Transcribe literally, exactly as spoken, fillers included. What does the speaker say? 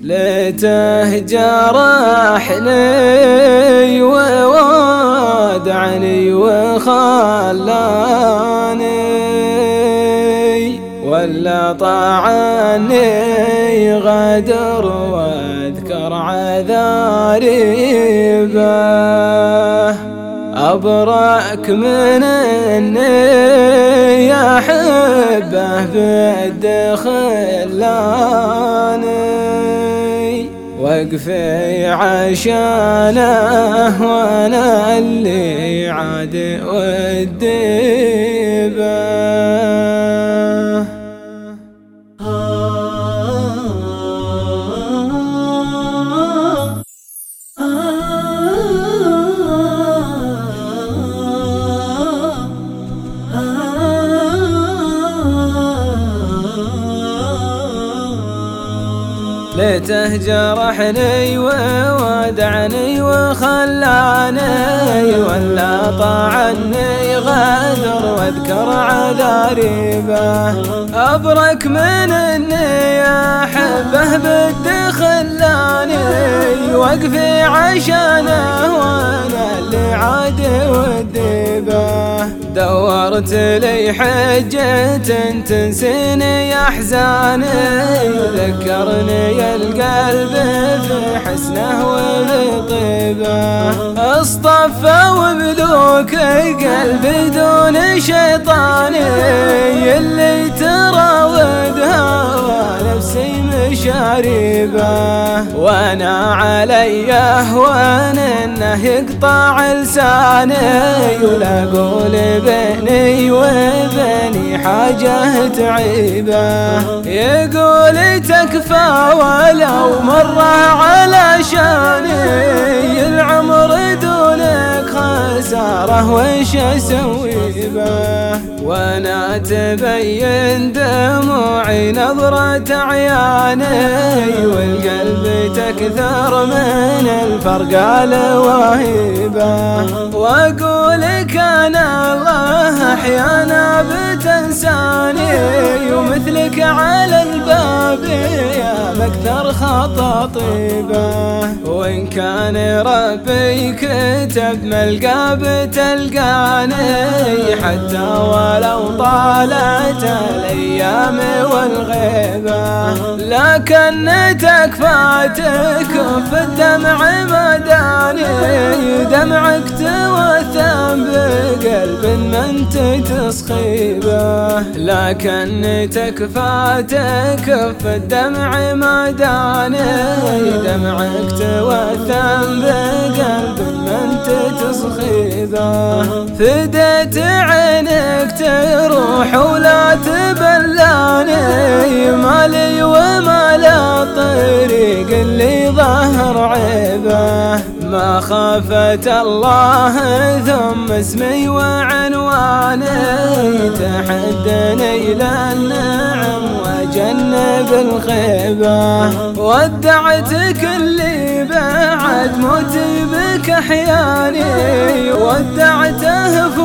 ليته جرحني وودعني وخلاني، ولا طعني غدر واذكر عذاري به. أبرأك من اني احبه بيد خلاني، وقفي عشانه وانا اللي عاد ودي به. ليته جرحني وودعني وخلاني، ولا طعني غدر واذكر عذاري به. أبرك من اني احبه بد خلاني، وقفي عشانه وانا اللي عاد ودي به. دورت لي حجة تنسيني احزاني، ذكرني القلب في حسنه وبطيبه. اصطفى وبذوك قلبي دون شيطاني، اللي تراودها ونفسي مشاربه. وانا علي اهوان انه يقطع لساني، ولا اقول بيني وبيني حاجه تعيبه. يقول تكفى ولو مره على شاني، العمر دونك خساره وش اسوي به. وانا تبين دموعي نظرة عياني، والقلب تكثر من الفرق الوهيبه. واقول كان الله احيانا بتنساني، ومثلك على الباب يا مكثر خطاطيبه. وإن كان ربي كتب ملقى بتلقاني، حتى ولو طالت الأيام والغيبة. لكن تكفى تكف الدمع مداني، دمعك توثم بقلب من تتصخيبه. لكن تكفى تكف الدمع مداني، دمعك توثم بقلب من تتصخيبه. فديت عينك تروح ولا تبلاني، مالي وما لا الطريق اللي ظهر عيبه. ما خافت الله ثم اسمي وعنواني، تحدني للنعم وجنب الخيبه. ودعتك اللي بعد موتي بك احياني، ودعته